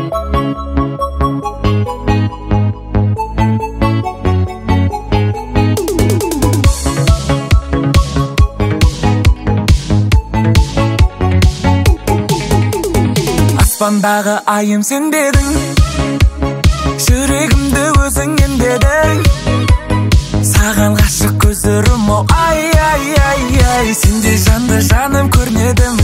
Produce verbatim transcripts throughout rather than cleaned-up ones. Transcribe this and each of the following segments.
Аспандағы айым сен дедің, жүрегімді өзің емдедің. Саған ғашық көздерім ау, ай ай ай ай, сенде жанды жаным көрнедім.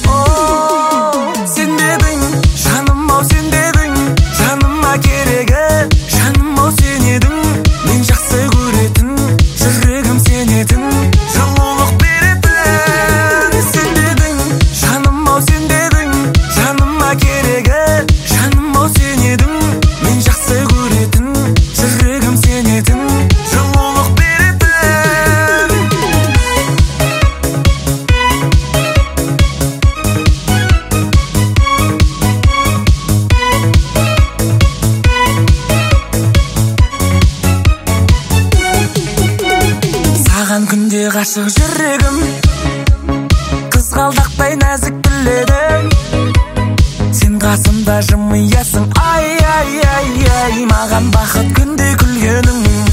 Сен дедің, жаным ау сен дедің, жаныма керегі, жаным ау сен едің. Мен жақсы көретін, жүрегім сен едің, жылулық беретін. Сен дедің, жаным ау сен дедің, жаныма керегі, жаным ау сен едің. Мен жақсы көретін, жүрегім сен едің, жылулық беретін. Саған күнде ғашық жүрегім, қызғалдақтай нәзік біледім. Сен қасымда жымиясың, ай ай ай ай, маған бақыт күнде күлгенің.